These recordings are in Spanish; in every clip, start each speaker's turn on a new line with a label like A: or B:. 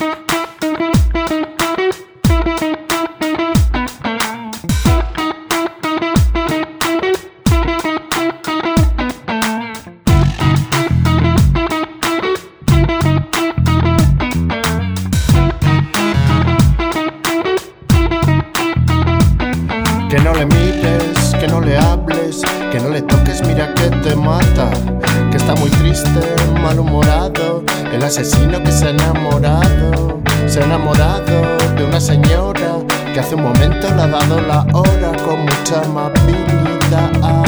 A: Que no le mires, que no le hables, que no le toques, mira que te mata. Que está muy triste, malhumorado, el asesino que se ha enamorado de una señora que hace un momento le ha dado la hora con mucha amabilidad.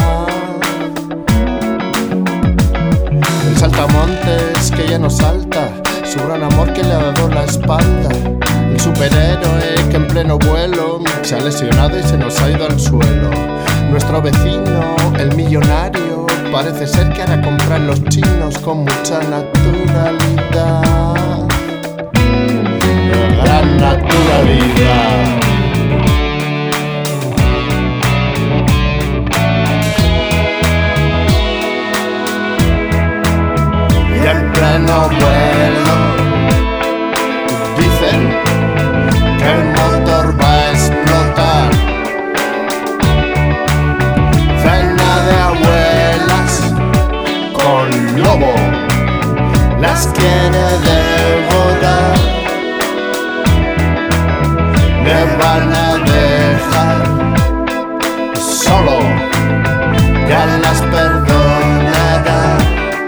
A: El saltamontes que ya no salta, su gran amor que le ha dado la espalda. El superhéroe que en pleno vuelo se ha lesionado y se nos ha ido al suelo. Nuestro vecino, el millonario, parece ser que hará comprar los chinos con mucha naturalidad. Gran naturalidad. Y en pleno vuelo dicen que el motor va a explotar. Cena de abuelas con lobo, las quiere devorar. Le van a dejar solo, ya las perdonará.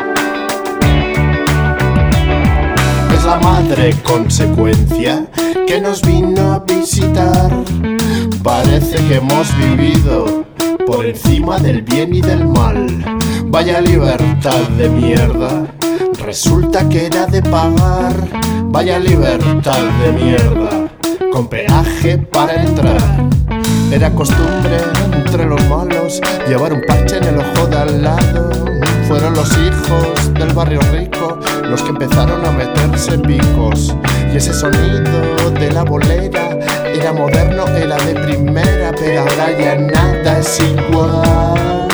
A: Es la madre consecuencia que nos vino a visitar. Parece que hemos vivido por encima del bien y del mal. Vaya libertad de mierda, resulta que era de pagar. Vaya libertad de mierda, con peaje para entrar. Era costumbre entre los malos llevar un parche en el ojo de al lado. Fueron los hijos del barrio rico los que empezaron a meterse picos. Y ese sonido de la bolera era moderno, era de primera, pero ahora ya nada es igual.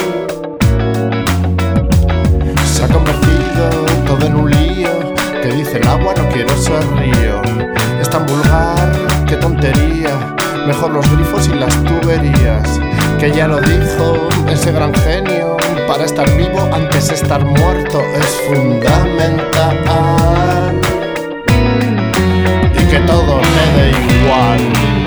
A: Se ha convertido todo en un lío, que dice el agua no quiero ser río. Es tan vulgar, qué tontería, mejor los grifos y las tuberías. Que ya lo dijo ese gran genio, para estar vivo antes de estar muerto es fundamental. Y que todo quede igual.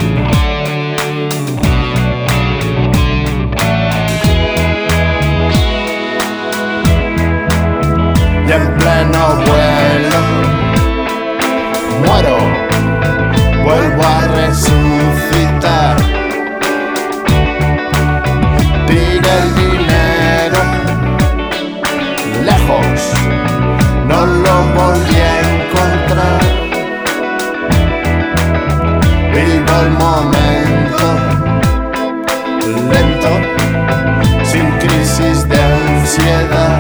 A: Y en pleno vuelo muero, vuelvo a resucitar. Tire el dinero lejos, no lo volví a encontrar. Vivo el momento lento, sin crisis de ansiedad.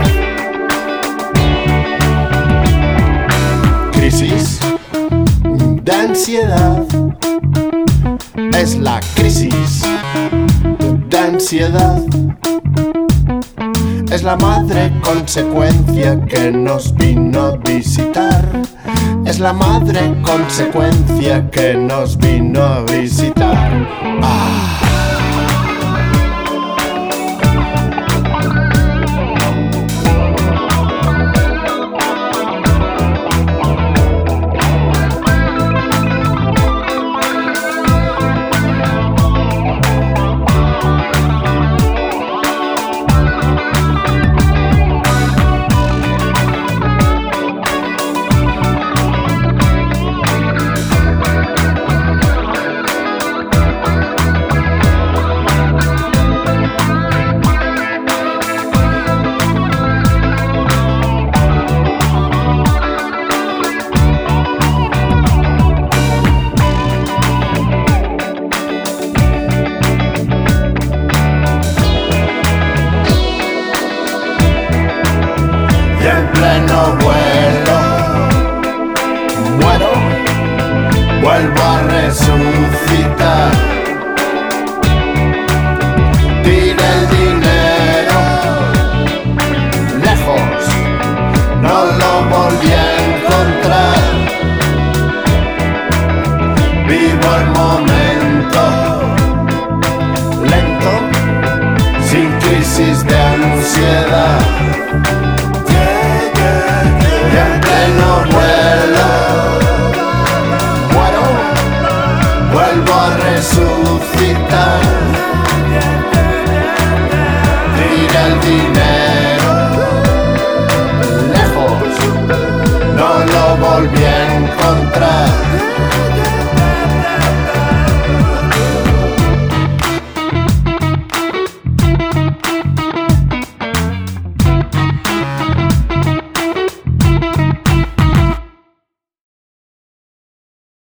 A: Crisis de ansiedad es la crisis de ansiedad. Es la madre consecuencia que nos vino a visitar. Es la madre consecuencia que nos vino a visitar. En pleno vuelo muero, vuelvo a resucitar. Tire el dinero lejos, no lo volví a encontrar. cielo.